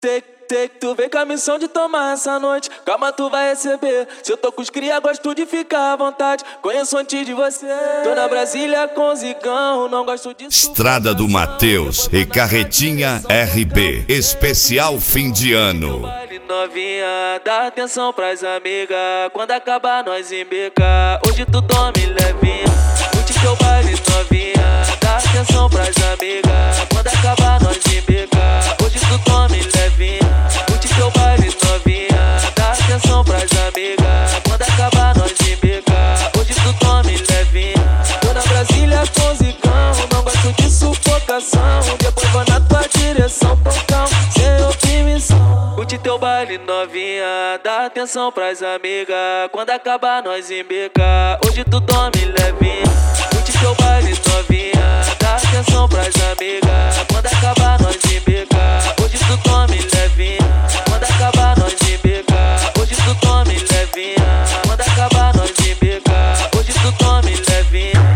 Tu vem com a missão de tomar essa noite. Calma, tu vai receber. Se eu tô com os cria, gosto de ficar à vontade. Conheço antes de você. Tô na Brasília com zigão, não gosto disso. Estrada do Mateus e Carretinha RB. Especial fim de ano. Novinha, dá atenção pras amigas. Quando acabar nós embeca. Hoje tu tome levinha. Curte teu baile novinha. Dá atenção pras amigas. Quando acabar nós embeca. Hoje tu tome levinha. Curte teu baile novinha. Dá atenção pras amigas. Quando acabar nós embeca. Hoje tu tome levinha. Tô na Brasília com zicão. Não gosto de sufocação. Depois vou na tua direção, tocão, sem opinião. Curte teu baile novinha, dá atenção pras amigas. Quando acabar nós embeca. Hoje tu tome levinha. Curte teu baile novinha, dá atenção pras amigas. Quando acabar nós embeca. Hoje tu tome levinha. Quando acabar nós embeca. Hoje tu tome levinha. Quando acabar nós embeca. Hoje tu tome levinha.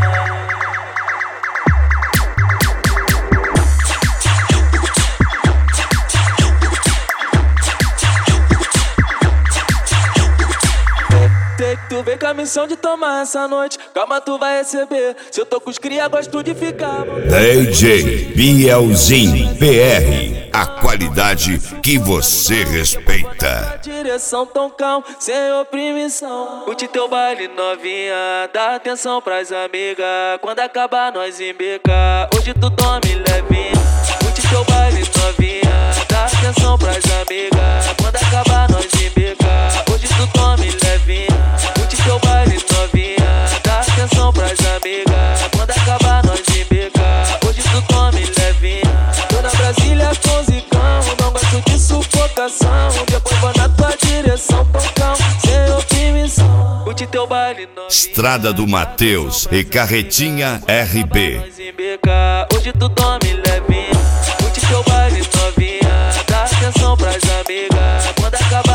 Tu vem com a missão de tomar essa noite. Calma, tu vai receber. Se eu tô com os cria, gosto de ficar. DJ Bielzinho PR. A qualidade que você respeita. Direção tão calmo, sem oprimição. Curte teu baile novinha, dá atenção pras amigas. Quando acabar nós embeca. Hoje tu tome levinha. Curte teu baile novinha, dá atenção pras amigas. Quando acabar nós embeca. Hoje tu tome levinha. Curte teu baile novinha, dá atenção pras amigas. Quando acabar nós embeca. Hoje tu tome levinha. Tô na Brasília com zicão, não gosto de sufocação. Depois vou na tua direção, tocão, sem opinião. Curte teu baile novinha. Estrada do Mateus e Carretinha RB. Hoje tu tome levinha. Curte teu baile novinha, dá atenção pras amigas. Quando acabar